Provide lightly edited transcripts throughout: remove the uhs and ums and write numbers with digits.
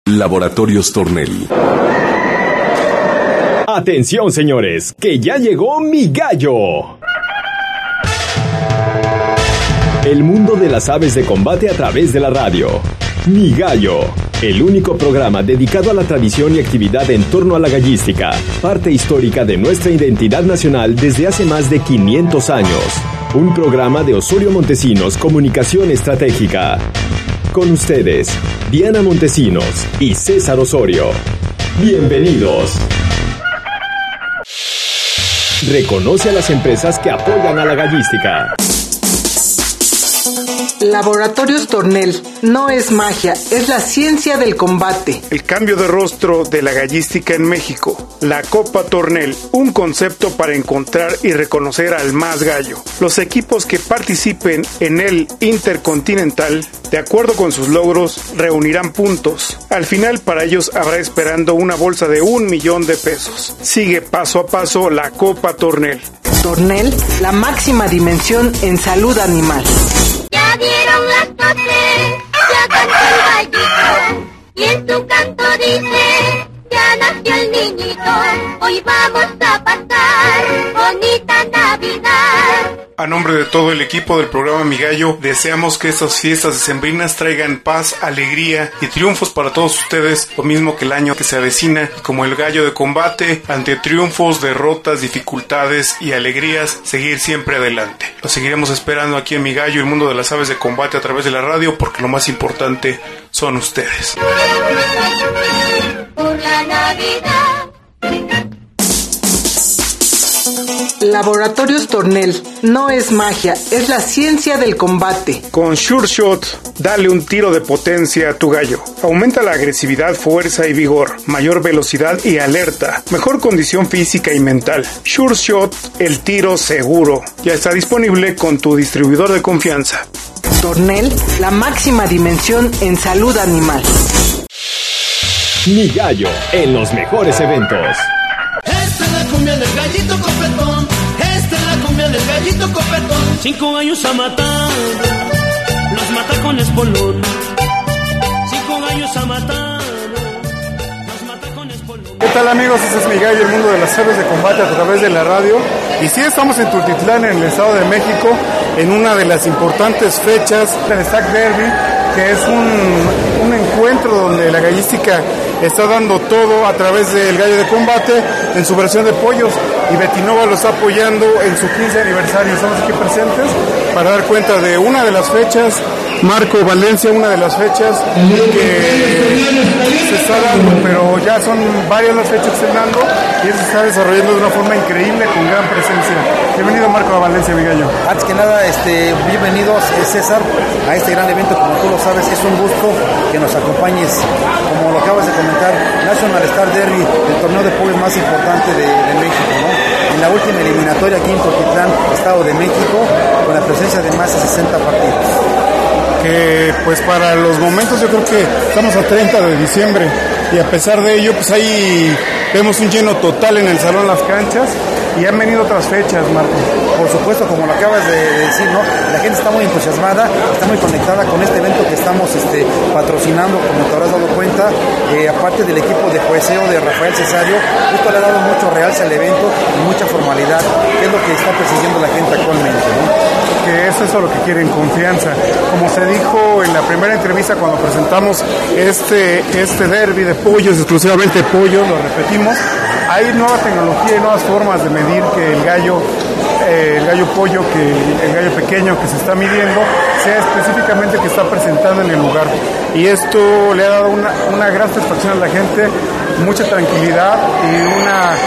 Laboratorios Tornel. Atención, señores, que ya llegó Mi Gallo. El mundo de las aves de combate a través de la radio. Mi Gallo, el único programa dedicado a la tradición y actividad en torno a la gallística, parte histórica de nuestra identidad nacional desde hace más de 500 años. Un programa de Osorio Montesinos Comunicación Estratégica. Con ustedes, Diana Montesinos y César Osorio. Bienvenidos. Reconoce a las empresas que apoyan a la gallística. Laboratorios Tornel, no es magia, es la ciencia del combate. El cambio de rostro de la gallística en México. La Copa Tornel, un concepto para encontrar y reconocer al más gallo. Los equipos que participen en el Intercontinental, de acuerdo con sus logros, reunirán puntos. Al final, para ellos habrá esperando una bolsa de $1,000,000. Sigue paso a paso la Copa Tornel. Tornel, la máxima dimensión en salud animal. Ya dieron las 12, ya cantó el gallito, y en su canto dice, ya nació el niñito, hoy vamos a pasar bonita Navidad. A nombre de todo el equipo del programa Mi Gallo, deseamos que estas fiestas decembrinas traigan paz, alegría y triunfos para todos ustedes, lo mismo que el año que se avecina, y como el gallo de combate, ante triunfos, derrotas, dificultades y alegrías, seguir siempre adelante. Los seguiremos esperando aquí en Mi Gallo, el mundo de las aves de combate a través de la radio, porque lo más importante son ustedes. Por la Navidad. Laboratorios Tornel, no es magia, es la ciencia del combate. Con Sure Shot, dale un tiro de potencia a tu gallo. Aumenta la agresividad, fuerza y vigor, mayor velocidad y alerta, mejor condición física y mental. Sure Shot, el tiro seguro. Ya está disponible con tu distribuidor de confianza. Tornel, la máxima dimensión en salud animal. Mi Gallo, en los mejores eventos. Esta es la cumbia del gallito copetón. Esta es la cumbia del gallito copetón. 5 gallos a matar, los mata con espolón. 5 gallos a matar, los mata con espolón. ¿Qué tal, amigos? Este es Mi Gallo, el mundo de las aves de combate a través de la radio. Y sí, estamos en Tultitlán, en el Estado de México, en una de las importantes fechas del Stack Derby, que es un encuentro donde la gallística está dando todo a través del gallo de combate en su versión de pollos, y Betinova lo está apoyando en su 15 aniversario. Estamos aquí presentes para dar cuenta de una de las fechas, Marco Valencia, una de las fechas que se está dando, pero ya son varias las fechas que se están dando y eso se está desarrollando de una forma increíble, con gran presencia. Bienvenido, Marco Valencia, mi gallo. Antes que nada, bienvenidos, César, a este gran evento. Como tú lo sabes, es un gusto que nos acompañes, como lo acabas de comentar, National Star Derby, el torneo de pollos más importante de México, ¿no? En la última eliminatoria aquí en Tultitlán, Estado de México, con la presencia de más de 60 partidos. Que pues para los momentos, yo creo que estamos a 30 de diciembre y a pesar de ello, pues ahí vemos un lleno total en el Salón Las Canchas, y han venido otras fechas, Marco. Por supuesto, como lo acabas de decir, ¿no? La gente está muy entusiasmada, está muy conectada con este evento que estamos patrocinando, como te habrás dado cuenta. Aparte del equipo de jueceo de Rafael Cesario, esto le ha dado mucho realce al evento y mucha formalidad, que es lo que está persiguiendo la gente actualmente, ¿no? Que es eso lo que quieren, confianza. Como se dijo en la primera entrevista cuando presentamos este derby de pollos, exclusivamente pollos, lo repetimos, hay nueva tecnología y nuevas formas de medir que el gallo pollo, que el gallo pequeño que se está midiendo, sea específicamente que está presentando en el lugar. Y esto le ha dado una gran satisfacción a la gente, mucha tranquilidad y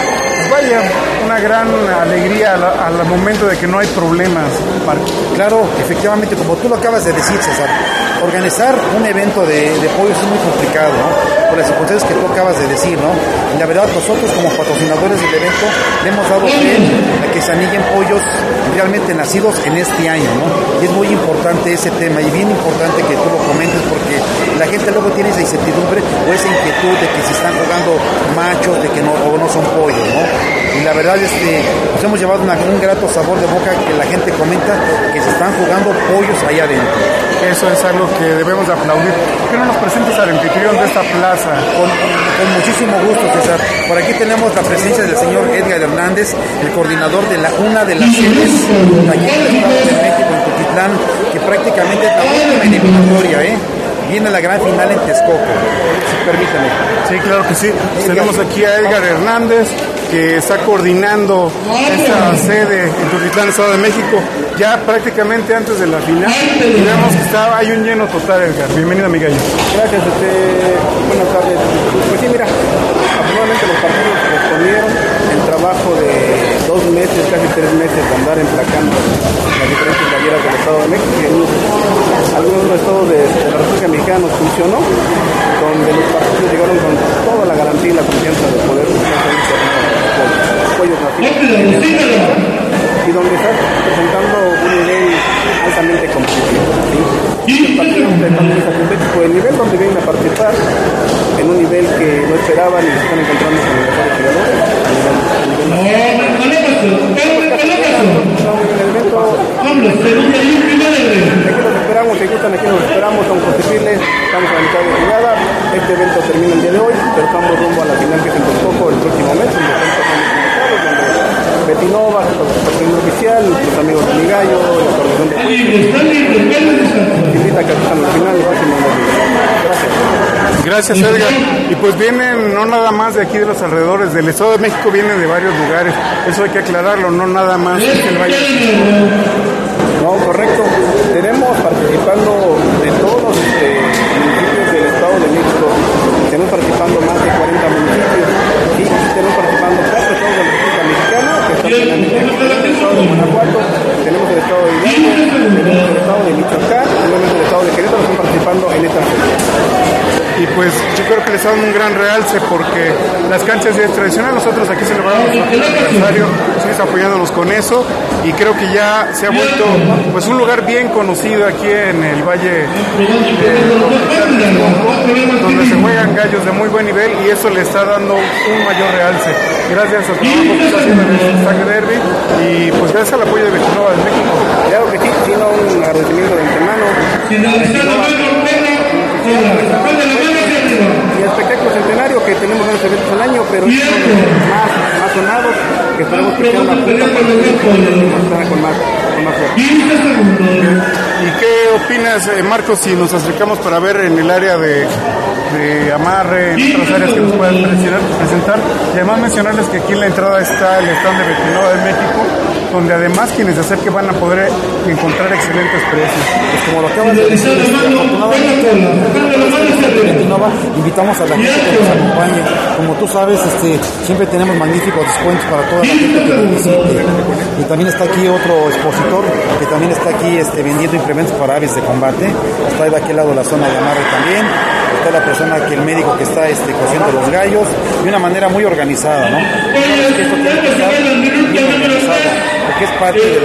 una gran alegría al momento de que no hay problemas, Marco. Claro, efectivamente, como tú lo acabas de decir, César, organizar un evento de pollos es muy complicado, ¿no? Por las circunstancias que tú acabas de decir, ¿no? Y la verdad, nosotros como patrocinadores del evento le hemos dado fe a que se anillen pollos realmente nacidos en este año, ¿no? Y es muy importante ese tema, y bien importante que tú lo comentes, porque la gente luego tiene esa incertidumbre o esa inquietud de que se están jugando machos, de que no son pollos, ¿no? Y la verdad, nos hemos llevado un grato sabor de boca, que la gente comenta que se están jugando pollos allá adentro. que eso es algo que debemos de aplaudir. ¿Por qué no nos presentas al anfitrión de esta plaza? Con muchísimo gusto, César. Por aquí tenemos la presencia del señor Edgar Hernández, el coordinador de una de las sedes aquí en el Estado de México, en Tultitlán, que prácticamente es la última eliminatoria, Viene la gran final en Texcoco, si permíteme. Sí, claro que sí. Tenemos aquí a Edgar Hernández, que está coordinando esta sede en Tultitlán, Estado de México, ya prácticamente antes de la final. Y vemos que hay un lleno total, Edgar. Bienvenido, mi gallo. Gracias, buenas tardes. Pues sí, mira, afortunadamente los partidos respondieron el trabajo de 2 meses, casi 3 meses de andar emplacando las diferentes galleras del Estado de México, y algunos estados de la República Mexicana nos funcionó, donde los partidos llegaron con toda la garantía y la confianza de poder hacer un torneo con apoyos nacionales y donde está presentando un nivel altamente competitivo. El partido está competitivo, el nivel donde vienen a participar en un nivel que no esperaban y se están encontrando con los mejores jugadores. Aquí nos esperamos, son competibles, estamos a la mitad de la jugada. Este evento termina el día de hoy, pero estamos rumbo a la final que es en Texcoco el próximo mes, donde Betinova, el patrocinador oficial, los amigos de mi gallo, la coordinación de invita a que asistan al final el próximo mes. Gracias. Gracias, Edgar. Y pues vienen no nada más de aquí de los alrededores del Estado de México, vienen de varios lugares. Eso hay que aclararlo, no nada más es el Valle. No, correcto. Tenemos participando de todos los municipios del Estado de México. Tenemos participando más de 40 municipios. Y tenemos participando 4 estados de la República Mexicana, que están finalmente aquí. Tenemos el Estado de Guanajuato, tenemos el Estado de Hidalgo, tenemos el Estado de Michoacán, tenemos el Estado de Querétaro, están participando en esta serie. Y pues yo creo que les dan un gran realce porque las canchas ya es tradicional, nosotros aquí celebramos nuestro aniversario, estamos apoyándonos con eso y creo que ya se ha vuelto pues un lugar bien conocido aquí en el Valle donde se juegan gallos de muy buen nivel y eso le está dando un mayor realce. Gracias al trabajo que está haciendo el Stack Derby y pues gracias al apoyo de Betinova de México. Claro que sí, sino un agradecimiento de antemano. Y el espectáculo centenario que tenemos varios eventos al año, pero es más sonados, que esperemos que sea una punta para con más fuerza. ¿Y qué opinas, Marcos, si nos acercamos para ver en el área de amarre, en otras áreas que nos puedan presentar? Y además mencionarles que aquí en la entrada está el stand de Betinova de México, donde además quienes se acerquen van a poder encontrar excelentes precios. Pues como lo acabas de decir, afortunadamente Betinova, invitamos a la gente que nos acompañe. Como tú sabes, siempre tenemos magníficos descuentos para toda la gente que nos visite. Y también está aquí otro expositor que también está aquí vendiendo implementos para aves de combate. Está de aquel lado la zona de amarre también. Está la persona que el médico que está cosiendo los gallos de una manera muy organizada, ¿no? Que esto tiene que estar bien organizado, porque es parte de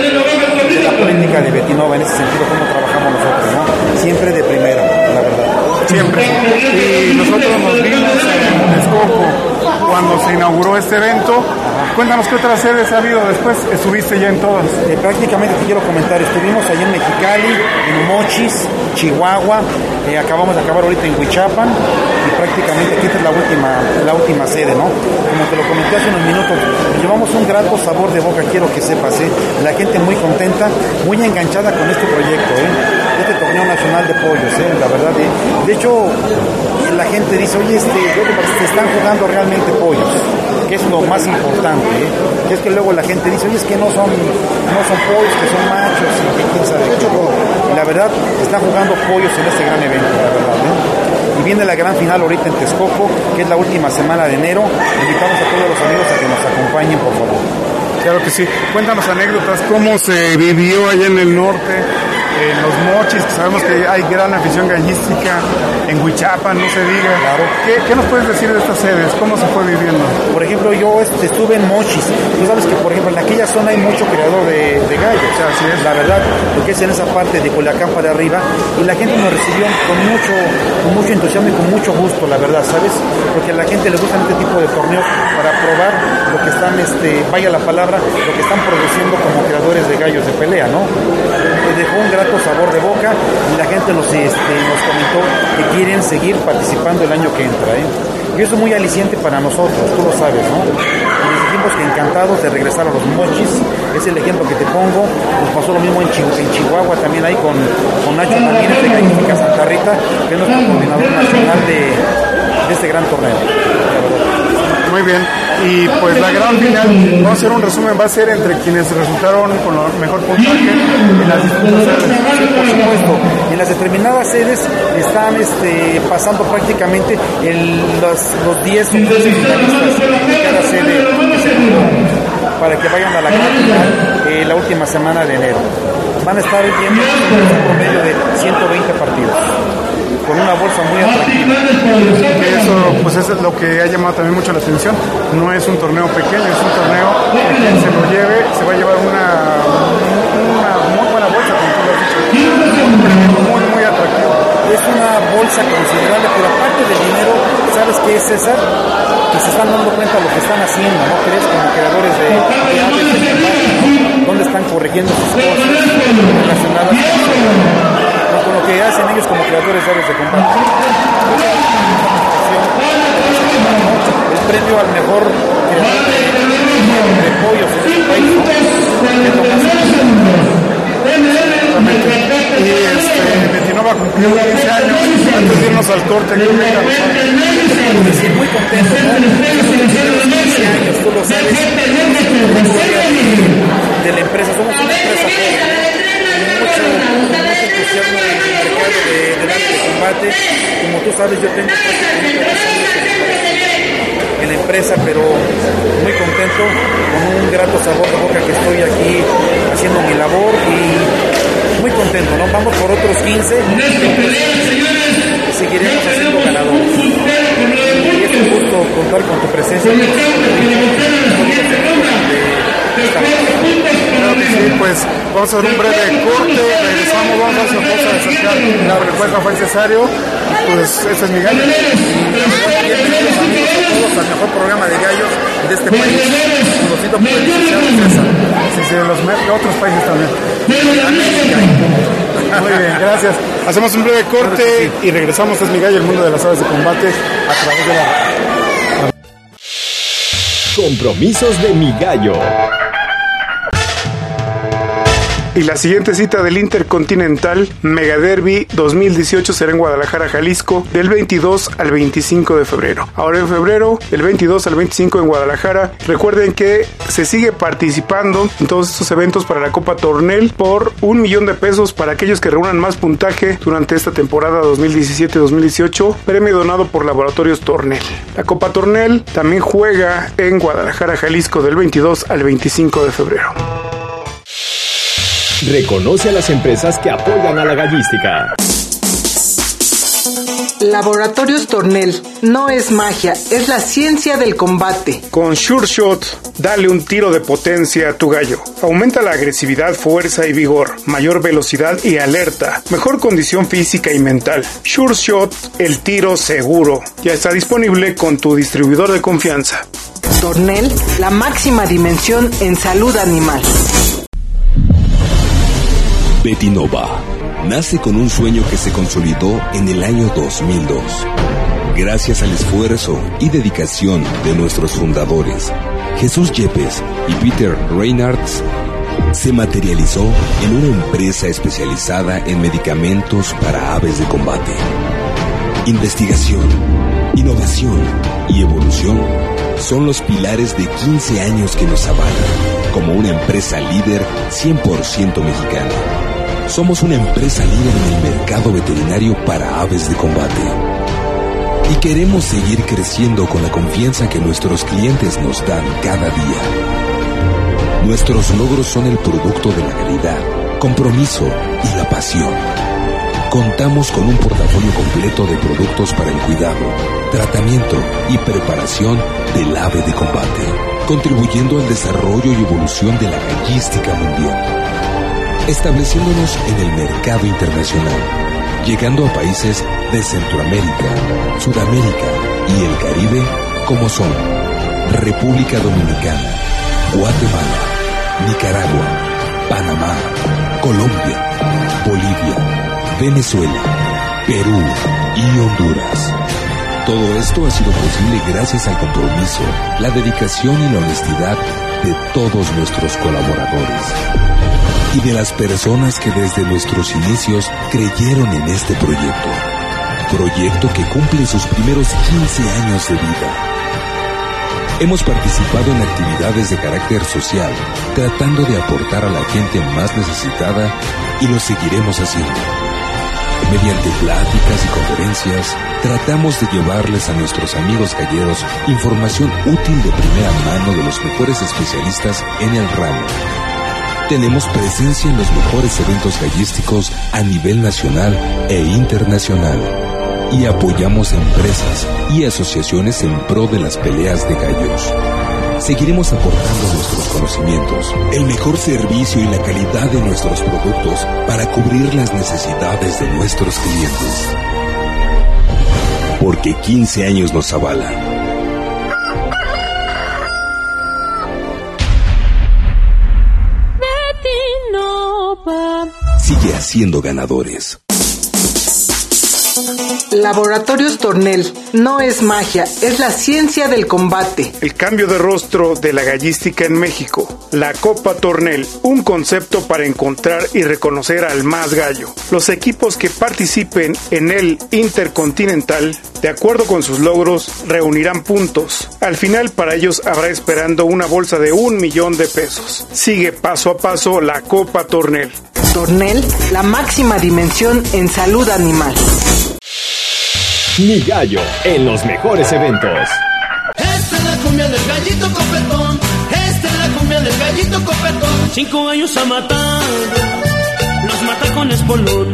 la política de Betinova en ese sentido, cómo trabajamos nosotros, ¿no? Siempre de primera, la verdad. Siempre. Y nosotros nos vimos en Texcoco cuando se inauguró este evento. Cuéntanos qué otras sedes ha habido después, estuviste ya en todas. Prácticamente te quiero comentar, estuvimos allá en Mexicali, en Mochis, Chihuahua, acabamos de acabar ahorita en Huichapan y prácticamente aquí es la última sede, ¿no? Como te lo comenté hace unos minutos, llevamos un grato sabor de boca, quiero que sepas, la gente muy contenta, muy enganchada con este proyecto, este torneo nacional de pollos, la verdad. De hecho, la gente dice, oye, se están jugando realmente pollos, que es lo más importante, es que luego la gente dice, oye, es que no son pollos, que son machos y que quién sabe qué. Y la verdad, están jugando pollos en este gran evento, la verdad, Y viene la gran final ahorita en Texcoco, que es la última semana de enero. Invitamos a todos los amigos a que nos acompañen, por favor. Claro que sí. Cuéntanos anécdotas, cómo se vivió allá en el norte, en los Mochis, que sabemos que hay gran afición gallística, en Huichapan, no se diga. Claro. ¿Qué nos puedes decir de estas sedes? ¿Cómo se fue viviendo? Por ejemplo, yo estuve en Mochis. Tú sabes que, por ejemplo, en aquella zona hay mucho criador de gallos. Así es. La verdad, lo que es en esa parte de Culiacán para arriba. Y la gente nos recibió con mucho entusiasmo y con mucho gusto, la verdad, ¿sabes? Porque a la gente le gustan este tipo de torneos para probar lo que están, vaya la palabra, lo que están produciendo como creadores de gallos de pelea, ¿no? Pues dejó un grato grato sabor de boca y la gente nos comentó que quieren seguir participando el año que entra, Y eso es muy aliciente para nosotros, tú lo sabes, ¿no? Les dijimos que encantados de regresar a los mochis, es el ejemplo que te pongo. Nos pasó lo mismo en Chihuahua, también ahí con Nacho Ramírez de Gallística Santa Rita, que es nuestro coordinador nacional de este gran torneo. Muy bien, y pues la gran final, vamos a hacer un resumen, va a ser entre quienes resultaron con el mejor puntaje en las distintas sedes. Sí, por supuesto, en las determinadas sedes están pasando prácticamente los 10 o 15 finalistas de cada sede para que vayan a la gran final la última semana de enero. Van a estar viendo un promedio de 120 partidos. Con una bolsa muy atractiva. Eso pues es lo que ha llamado también mucho la atención. No es un torneo pequeño, es un torneo que quien se lo lleve se va a llevar una muy buena bolsa, como tú lo has dicho. Un premio muy atractivo. Es una bolsa considerable, pero aparte del dinero, ¿sabes qué es, César? Que se están dando cuenta de lo que están haciendo, ¿no crees? Como creadores de aves de combate, ¿no? ¿Dónde están corrigiendo sus cosas relacionadas con lo que hacen ellos como creadores de aves de combate? El premio al mejor creador de pollos en este país, ¿no? Es lo más y Betinova cumplió 15 años antes de irnos al corte. Sí, muy contento, ¿no? Los 15 años, tú lo sabes, de la empresa, somos una empresa joven, mucho entusiasmo en el mercado del arte de combate. Como tú sabes, yo tengo prácticamente 2 años en la empresa, pero muy contento, con un grato sabor de boca que estoy aquí haciendo mi labor y muy contento, ¿no? Vamos por otros 15 y seguiremos haciendo ganadores. Y es un gusto contar con tu presencia. Sí, pues vamos a hacer un breve corte, regresamos, vamos a hacer cosa de acercar la respuesta fue necesario. Pues este es mi gallo. Bienvenidos amigos a todos al mejor programa de gallos de este país, conocido por el licenciado César. Sí, de otros países también. Muy bien, gracias. Hacemos un breve corte y regresamos. Este es mi gallo, el mundo de las aves de combate a través de la... Compromisos de mi gallo. Y la siguiente cita del Intercontinental Mega Derby 2018 será en Guadalajara, Jalisco, del 22 al 25 de febrero. Ahora en febrero, del 22 al 25 en Guadalajara. Recuerden que se sigue participando en todos estos eventos para la Copa Tornel por $1,000,000 para aquellos que reúnan más puntaje durante esta temporada 2017-2018. Premio donado por Laboratorios Tornel. La Copa Tornel también juega en Guadalajara, Jalisco, del 22 al 25 de febrero. Reconoce a las empresas que apoyan a la gallística. Laboratorios Tornel no es magia, es la ciencia del combate. Con Sure Shot, dale un tiro de potencia a tu gallo. Aumenta la agresividad, fuerza y vigor, mayor velocidad y alerta, mejor condición física y mental. Sure Shot, el tiro seguro. Ya está disponible con tu distribuidor de confianza. Tornel, la máxima dimensión en salud animal. Betinova nace con un sueño que se consolidó en el año 2002. Gracias al esfuerzo y dedicación de nuestros fundadores, Jesús Yepes y Peter Reinhardt, se materializó en una empresa especializada en medicamentos para aves de combate. Investigación, innovación y evolución son los pilares de 15 años que nos avalan como una empresa líder 100% mexicana. Somos una empresa líder en el mercado veterinario para aves de combate. Y queremos seguir creciendo con la confianza que nuestros clientes nos dan cada día. Nuestros logros son el producto de la calidad, compromiso y la pasión. Contamos con un portafolio completo de productos para el cuidado, tratamiento y preparación del ave de combate, contribuyendo al desarrollo y evolución de la gallística mundial. Estableciéndonos en el mercado internacional, llegando a países de Centroamérica, Sudamérica y el Caribe como son República Dominicana, Guatemala, Nicaragua, Panamá, Colombia, Bolivia, Venezuela, Perú y Honduras. Todo esto ha sido posible gracias al compromiso, la dedicación y la honestidad de todos nuestros colaboradores y de las personas que desde nuestros inicios creyeron en este proyecto que cumple sus primeros 15 años de vida. Hemos participado en actividades de carácter social, tratando de aportar a la gente más necesitada, y lo seguiremos haciendo. Mediante pláticas y conferencias, tratamos de llevarles a nuestros amigos galleros información útil de primera mano de los mejores especialistas en el ramo. Tenemos presencia en los mejores eventos gallísticos a nivel nacional e internacional. Y apoyamos a empresas y asociaciones en pro de las peleas de gallos. Seguiremos aportando nuestros conocimientos, el mejor servicio y la calidad de nuestros productos para cubrir las necesidades de nuestros clientes. Porque 15 años nos avalan. Sigue haciendo ganadores. Laboratorios Tornel, no es magia, es la ciencia del combate. El cambio de rostro de la gallística en México. La Copa Tornel, un concepto para encontrar y reconocer al más gallo. Los equipos que participen en el Intercontinental, de acuerdo con sus logros, reunirán puntos. Al final para ellos habrá esperando una bolsa de 1 millón de pesos. Sigue paso a paso la Copa Tornel. Tornel, la máxima dimensión en salud animal. Mi gallo en los mejores eventos. Esta es la cumbia del gallito copetón. Esta es la cumbia del gallito copetón. 5 gallos a matar, los mata con espolón.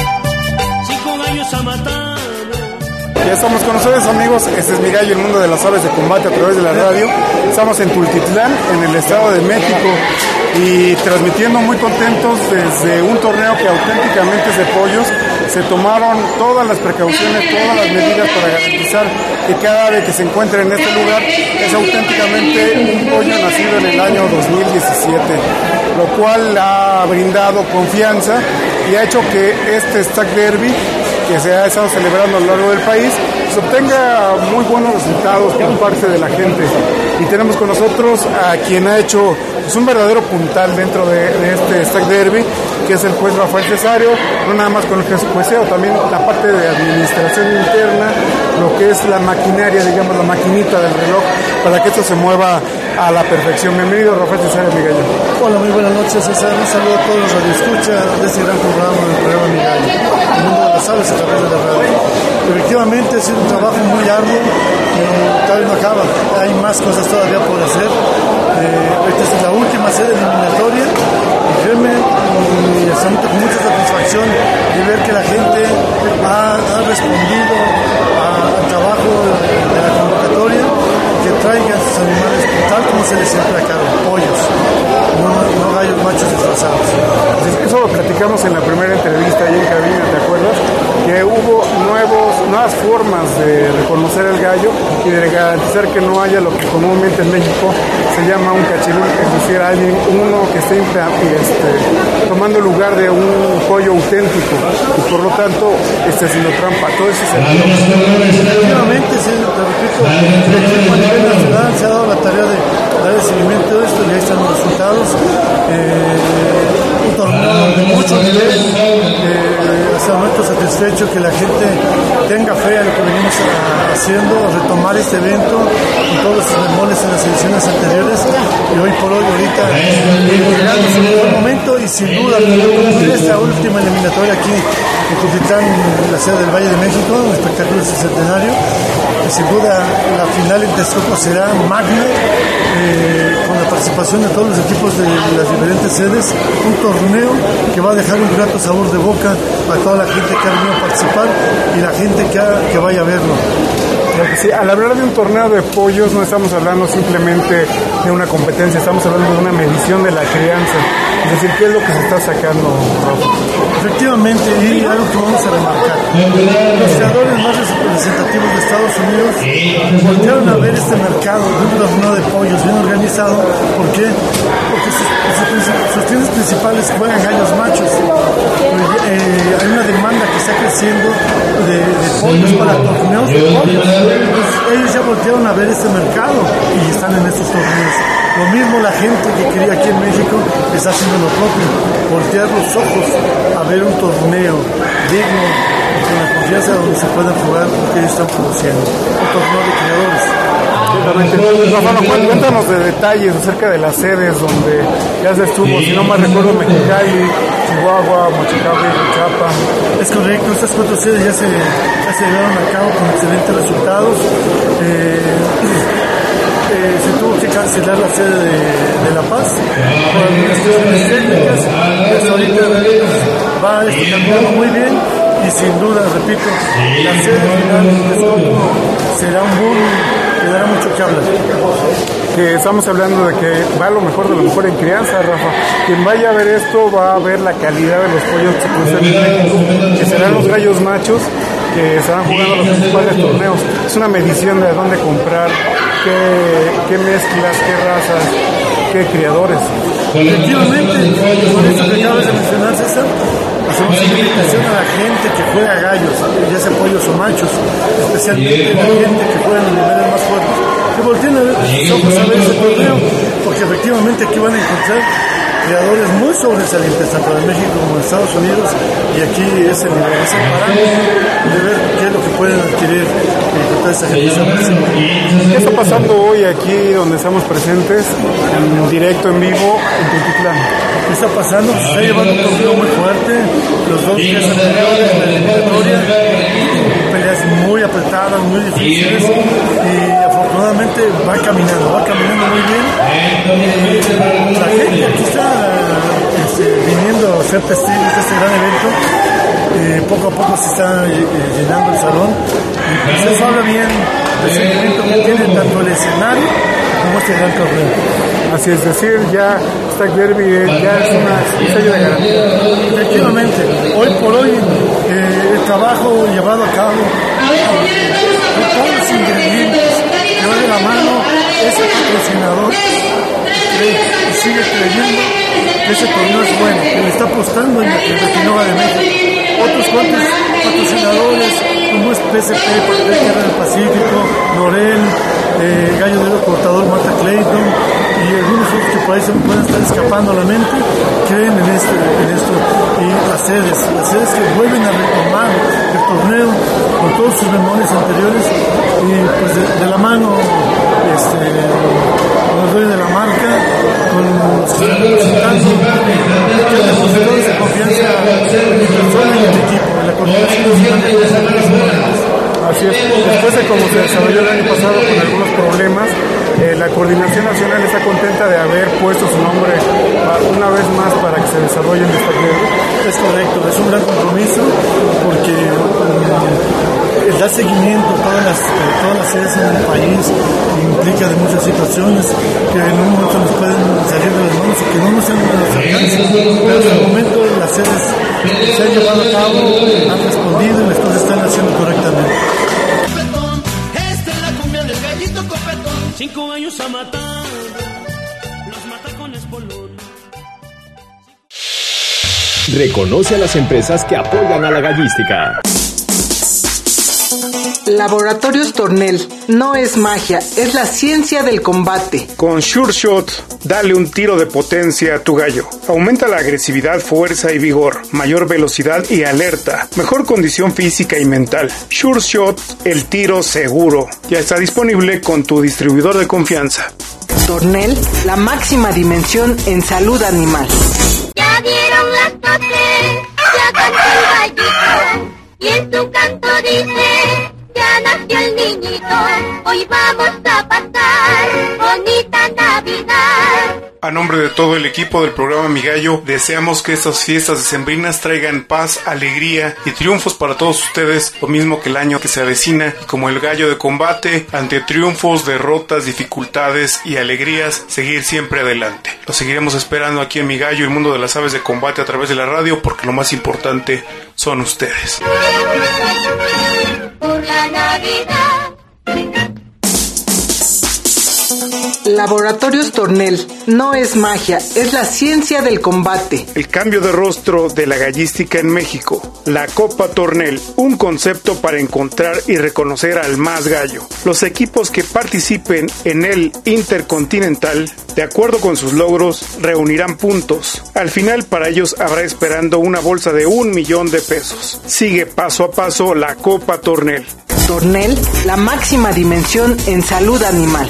5 gallos a matar. Ya estamos con ustedes, amigos. Este es Mi Gallo, el mundo de las aves de combate a través de la radio. Estamos en Tultitlán, en el Estado de México, y transmitiendo muy contentos desde un torneo que auténticamente es de pollos. Se tomaron todas las precauciones, todas las medidas para garantizar que cada ave que se encuentre en este lugar es auténticamente un pollo nacido en el año 2017, lo cual ha brindado confianza y ha hecho que este Stack Derby, que se ha estado celebrando a lo largo del país, se obtenga muy buenos resultados por parte de la gente. Y tenemos con nosotros a quien ha hecho un verdadero puntal dentro de este Stack Derby, que es el juez Rafael Cesario, no nada más con el jueceo, también la parte de administración interna, lo que es la maquinaria, digamos, la maquinita del reloj, para que esto se mueva a la perfección. Bienvenido, Rafael Cesario, Mi Gallo. Hola, muy buenas noches, César. Un saludo a todos los radioescuchas de este gran programa, del programa Mi Gallo, el mundo de las aves a través de la radio. Efectivamente, ha sido un trabajo muy arduo, pero todavía no acaba. Hay más cosas todavía por hacer. Esta es la última serie eliminatoria y créeme, estamos con mucha satisfacción de ver que la gente ha respondido al trabajo de la convocatoria, que traigan sus animales tal como se les siempre acá, pollos, no gallos machos disfrazados. Eso lo platicamos en la primera entrevista ahí en cabina, ¿te acuerdas? Que hubo nuevas formas de reconocer el gallo y de garantizar que no haya lo que comúnmente en México se llama un cachirul, es decir, uno que esté tomando el lugar de un pollo auténtico y por lo tanto esté haciendo trampa. Todo eso se efectivamente, te repito, el equipo a nivel nacional se ha dado la tarea de dar el seguimiento de esto y ahí están los resultados. Un torneo de mucho nivel, hasta el momento satisfecho, que la gente tenga fe a lo que venimos haciendo, retomar este evento con todos los bemoles en las ediciones anteriores, y hoy por hoy ahorita llegando a un buen momento, y sin duda esta última eliminatoria aquí en Tultitlán, en la sede del Valle de México, un espectáculo de centenario, y sin duda la final en Texcoco será magna, con la participación de todos los equipos de las diferentes sedes, un torneo que va a dejar un grato sabor de boca a toda la gente que ha venido a participar y la gente que vaya a verlo. Sí, al hablar de un torneo de pollos no estamos hablando simplemente de una competencia, estamos hablando de una medición de la crianza. Es decir, ¿qué es lo que se está sacando, Rafa? Efectivamente, y algo que vamos a remarcar, los creadores más representativos de Estados Unidos voltearon a ver este mercado de un torneo de pollos bien organizado. ¿Por qué? Porque sus tiendas principales juegan gallos machos. Hay una demanda que está creciendo de pollos para torneos de pollos. Entonces, ellos ya voltearon a ver este mercado y están en estos torneos. Lo mismo la gente que quería aquí en México está haciendo lo propio, voltear los ojos a ver un torneo digno y con la confianza donde se puedan jugar lo que ellos están produciendo, un torneo de creadores. Cuéntanos de detalles acerca de las sedes donde ya se estuvo, si no mal recuerdo, Mexicali, Chihuahua, Mochicabe, Chapa. Es correcto, estas 4 sedes ya se llevaron a cabo con excelentes resultados. Se tuvo que cancelar la sede de La Paz por algunas cuestiones técnicas, pero ahorita va caminando muy bien y sin duda, repito, la sede final será un boom que dará mucho que hablar. Que estamos hablando de que va lo mejor de lo mejor en crianza, Rafa. Quien vaya a ver esto va a ver la calidad de los pollos que producen en México, que serán los gallos machos que estarán jugando los principales torneos. Es una medición de dónde comprar, qué mezclas, qué razas, qué criadores. Efectivamente, por eso que acabas de mencionar, César, hacemos una invitación a la gente que juega gallos, ya sea pollos o machos, especialmente la gente que juega en los niveles más fuertes, que volteen a ver ese torneo, porque efectivamente aquí van a encontrar creadores muy sobresalientes tanto de México como de Estados Unidos, y aquí es el parámetro de ver qué es lo que pueden adquirir con toda esa gente. ¿Qué está pasando hoy aquí donde estamos presentes, en directo, en vivo, en Tultitlán? ¿Qué está pasando? Se está llevando un torneo muy fuerte, los 2 días anteriores de la eliminatoria, peleas muy apretadas, muy difíciles, y afortunadamente va caminando muy bien. La gente aquí está viniendo a ser testigos de este gran evento. Poco a poco se está llenando el salón, y pues eso habla bien del sentimiento que tiene tanto el escenario como este gran torneo. Así es decir, ya Stack Derby ya es un sello de garantía. Efectivamente, hoy por hoy el trabajo llevado a cabo con todos los ingredientes que va de la mano ese patrocinador y sigue creyendo que ese torneo es bueno, que le está apostando en el Retinova de México. Otros cuantos patrocinadores como es PSP, Guerra del Pacífico, Norel, Gallo de Oro Cortador, Marta Clayton y algunos otros que por ahí se me pueden estar escapando a la mente, creen en esto, y las sedes que vuelven a retomar el torneo con todos sus memorias anteriores, y pues de la mano con el dueño de la marca, con los representantes, que hay depositores de confianza en mi persona y en el equipo, en la coordinación nacional. Así es, después de cómo se desarrolló el año pasado con algunos problemas, la coordinación nacional está contenta de haber puesto su nombre una vez más para que se desarrollen esta guerra. Es correcto, es un gran compromiso porque da seguimiento a todas las sedes en el país, implica de muchas situaciones que en un momento nos pueden salir de las manos y que no nos han dado los alcances, pero hasta el momento las sedes se han llevado a cabo, han respondido y las cosas están haciendo correctamente. Esta es la cumbia del gallito copetón, 5 años a matar, los mata con espolón. Reconoce a las empresas que apoyan a la gallística. Laboratorios Tornel, no es magia, es la ciencia del combate. Con Sure Shot, dale un tiro de potencia a tu gallo. Aumenta la agresividad, fuerza y vigor, mayor velocidad y alerta, mejor condición física y mental. Sure Shot, el tiro seguro. Ya está disponible con tu distribuidor de confianza. Tornel, la máxima dimensión en salud animal. Ya dieron las 12, ya cantó el gallito, y en su canto dice, ya nació el niñito, hoy vamos a pasar bonita Navidad. A nombre de todo el equipo del programa Mi Gallo, deseamos que estas fiestas decembrinas traigan paz, alegría y triunfos para todos ustedes, lo mismo que el año que se avecina, y como el gallo de combate, ante triunfos, derrotas, dificultades y alegrías, seguir siempre adelante. Los seguiremos esperando aquí en Mi Gallo, el mundo de las aves de combate a través de la radio, porque lo más importante son ustedes. Por la Navidad. Laboratorios Tornel no es magia, es la ciencia del combate. El cambio de rostro de la gallística en México. La Copa Tornel, un concepto para encontrar y reconocer al más gallo. Los equipos que participen en el Intercontinental, de acuerdo con sus logros, reunirán puntos. Al final, para ellos habrá esperando una bolsa de $1,000,000. Sigue paso a paso la Copa Tornel. Tornel, la máxima dimensión en salud animal.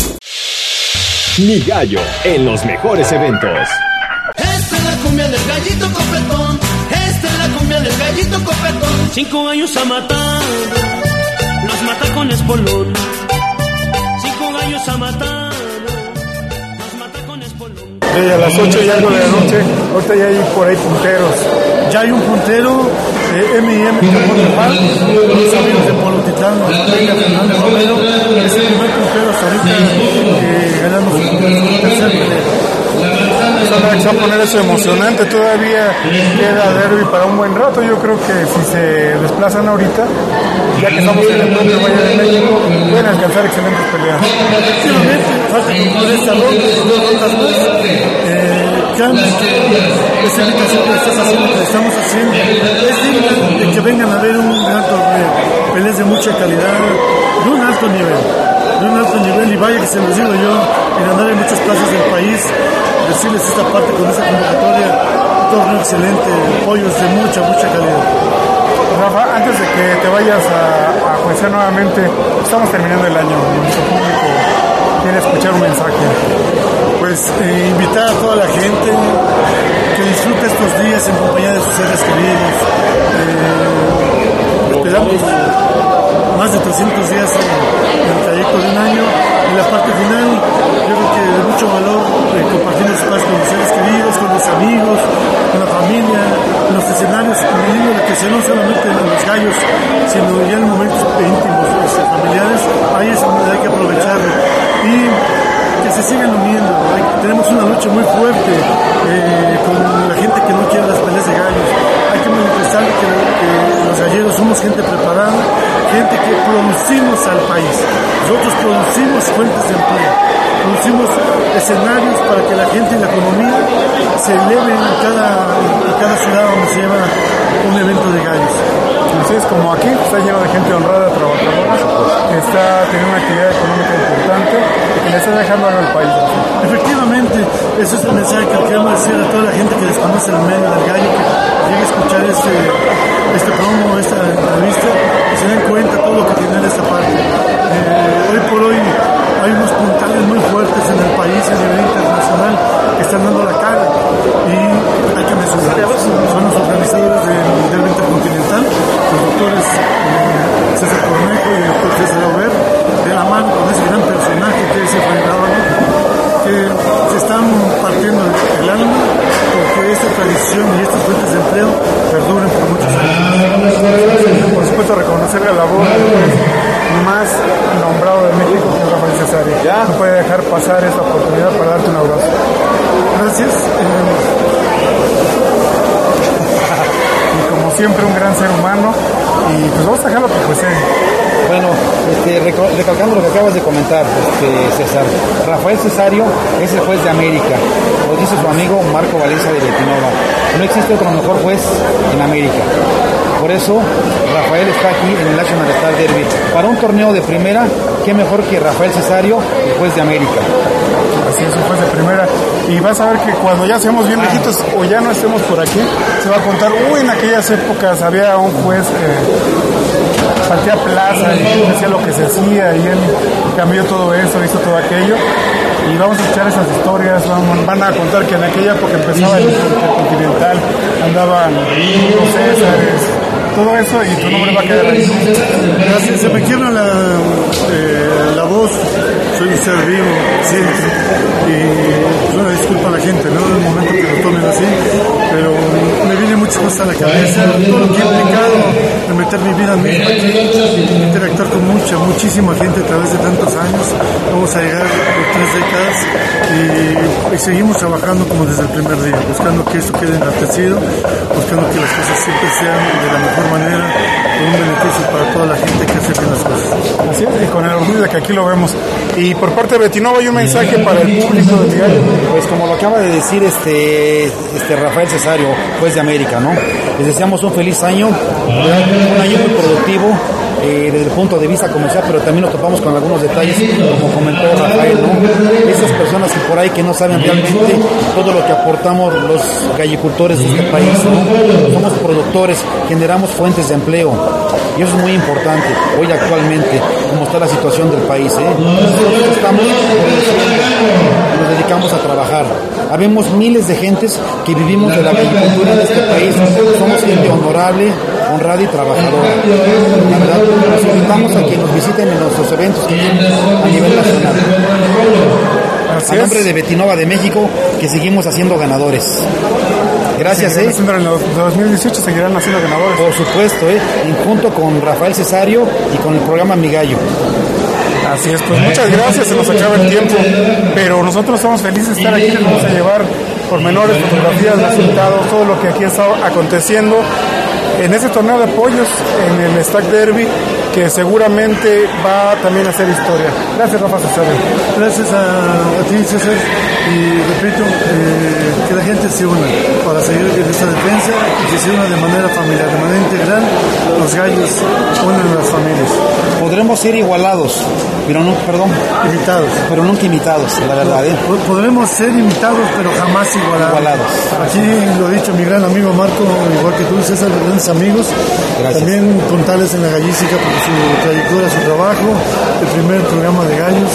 Mi Gallo, en los mejores eventos. Esta es la cumbia del gallito copetón. Esta es la cumbia del gallito copetón. 5 gallos a matar, los mata con espolón. 5 gallos a matar, los mata con espolón. A las 8 y algo de la noche, ahorita ya hay por ahí punteros. Ya hay un puntero, M&M Caponemal, los amigos de Polotitlán, Fernando Romero, es el primer puntero hasta ahorita ganando su tercer pelea. Se va a poner eso emocionante, todavía queda derbi para un buen rato. Yo creo que si se desplazan ahorita, ya que estamos en el propio Valle de México, pueden alcanzar excelentes peleas. Efectivamente, falta concluir esta ronda, 2 rondas más. Cambio que esta invitación que estás haciendo, que estamos haciendo, es digna de que vengan a ver un gran torneo, peleas de mucha calidad, de un alto nivel, y vaya que se los digo yo, en andar en muchas plazas del país, decirles esta parte con esta convocatoria, un torneo excelente, pollos de mucha calidad. Rafa, antes de que te vayas a juiciar nuevamente, estamos terminando el año, nuestro público quiere escuchar un mensaje. Pues invitar a toda la gente que disfrute estos días en compañía de sus seres queridos. Esperamos más de 300 días en el trayecto de un año. En la parte final, yo creo que de mucho valor compartir los espacios con los seres queridos, con los amigos, con la familia, en los escenarios, que se no solamente en los gallos, sino ya en momentos íntimos, familiares. Ahí es donde hay que aprovecharlo. Y que se sigan uniendo. Tenemos una lucha muy fuerte con la gente que no quiere las peleas de gallos. Hay que manifestar que los galleros somos gente preparada, gente que producimos al país. Nosotros producimos fuentes de empleo, producimos escenarios para que la gente y la economía se eleven en cada ciudad donde se lleva un evento de gallos. Así es, como aquí está lleno de gente honrada, trabajadora, que está teniendo una actividad económica importante y que le está dejando algo al país. Efectivamente, ese es el mensaje que queremos decir a toda la gente que desconoce el medio del gallo, que llegue a escuchar este promo, esta entrevista, y se den cuenta todo lo que tiene en esta parte. Hoy por hoy hay unos puntales muy fuertes en el país a nivel internacional que están dando la cara, y hay que mencionarlos. Son los organizadores del Intercontinental, los doctores César Cornejo y el doctor César Auber, de la mano con ese gran personaje que es el Fernando, que se están partiendo el alma porque esta tradición y estas fuentes de empleo perduren por muchos años. Por supuesto, reconocer la labor del más nombrado de México, que es Rafael Cesario. No puede dejar pasar esta oportunidad para darte un abrazo. Gracias. Y como siempre, un gran ser humano. Y pues vamos a dejarlo que José. Bueno, recalcando lo que acabas de comentar, César, Rafael Cesario es el juez de América, lo dice su amigo Marco Valencia de Betinova. No existe otro mejor juez en América. Por eso, Rafael está aquí en el National Star Derby. Para un torneo de primera, qué mejor que Rafael Cesario, el juez de América. Así es, un juez de primera. Y vas a ver que cuando ya seamos bien viejitos o ya no estemos por aquí, se va a contar, en aquellas épocas había un juez que partía plaza y decía lo que se hacía y él cambió todo eso, hizo todo aquello. Y vamos a escuchar esas historias, van a contar que en aquella época empezaba el Intercontinental, andaban los Césares, todo eso, y tu nombre va a quedar ahí. Gracias, se me quiebra la voz, soy un ser vivo, siempre, y una disculpa. disculpa a la gente, ¿no? En el momento que lo tomen así, pero me viene muchas cosas a la cabeza, todo lo que he implicado de meter mi vida misma aquí, interactuar con muchísima gente a través de tantos años. Vamos a llegar por 3 décadas y seguimos trabajando como desde el primer día, buscando que esto quede enaltecido, buscando que las cosas siempre sean de la mejor manera, con un beneficio para toda la gente que hace bien las cosas. Así es, y con el orgullo de que aquí lo vemos. Y por parte de Betinova hay un mensaje para el público de Migallo. Pues como lo acaba de decir Rafael Cesario, juez de América, ¿no? Les deseamos un feliz año, un año muy productivo desde el punto de vista comercial, pero también nos topamos con algunos detalles, como comentó Rafael, ¿no? Esas personas que por ahí que no saben realmente todo lo que aportamos los gallicultores de este país, ¿no? Somos productores, generamos fuentes de empleo, y eso es muy importante hoy actualmente, como está la situación del país, Nosotros estamos nos dedicamos a trabajar. Habemos miles de gentes que vivimos de la agricultura de este país, somos gente honorable, honrada y trabajadora. La verdad, nos invitamos a que nos visiten en nuestros eventos que tienen a nivel nacional. A nombre de Betinova de México, que seguimos haciendo ganadores. Gracias, En el 2018 seguirán haciendo ganadores. Por supuesto, junto con Rafael Cesario y con el programa Migallo. Así es, pues muchas gracias, se nos acaba el tiempo, pero nosotros estamos felices de estar aquí, les vamos a llevar pormenores, fotografías, resultados, todo lo que aquí está aconteciendo en este torneo de pollos, en el Stack Derby, que seguramente va también a hacer historia. Gracias, Rafa Cesario. Gracias a ti, César, y repito, que la gente se una para seguir en esta defensa y que se una de manera familiar, de manera integral. Los gallos unen a las familias. Podremos ser igualados, pero no, imitados. Pero nunca imitados, la verdad. Podremos ser imitados, pero jamás igualados. Aquí lo ha dicho mi gran amigo Marco, igual que tú, César, grandes amigos. Gracias. También contarles en la gallística por su trayectoria, su trabajo, el primer programa de gallos,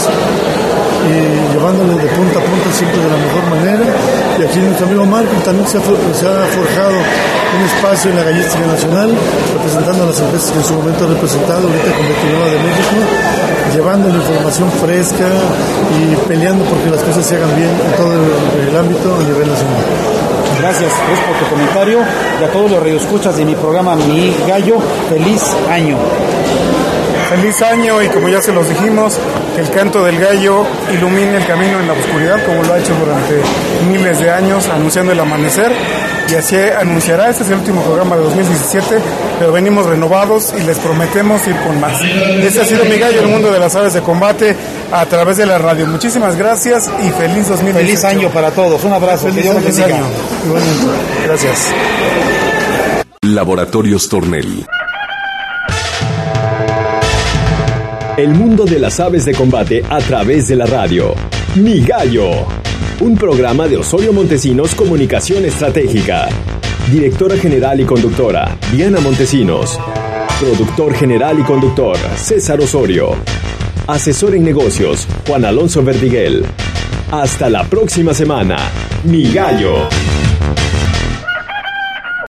y llevándole de punta a punta siempre de la mejor manera. Y aquí nuestro amigo Marco también se ha forjado un espacio en la gallística nacional, representando a las empresas que en su momento ha representado, ahorita con Betinova de México, llevando la información fresca y peleando porque las cosas se hagan bien en todo el ámbito a nivel nacional. Gracias, por tu comentario, y a todos los radioescuchas de mi programa Mi Gallo, feliz año. Feliz año, y como ya se los dijimos, que el canto del gallo ilumine el camino en la oscuridad, como lo ha hecho durante miles de años, anunciando el amanecer, y así anunciará. Este es el último programa de 2017, pero venimos renovados y les prometemos ir con más. Este ha sido Mi Gallo, el mundo de las aves de combate, a través de la radio. Muchísimas gracias y feliz 2018. Feliz año para todos, un abrazo. Feliz año. Gracias. Laboratorios Tornel. El mundo de las aves de combate a través de la radio. Mi Gallo. Un programa de Osorio Montesinos Comunicación Estratégica. Directora general y conductora, Diana Montesinos. Productor general y conductor, César Osorio. Asesor en negocios, Juan Alonso Verdiguel. Hasta la próxima semana. Mi Gallo.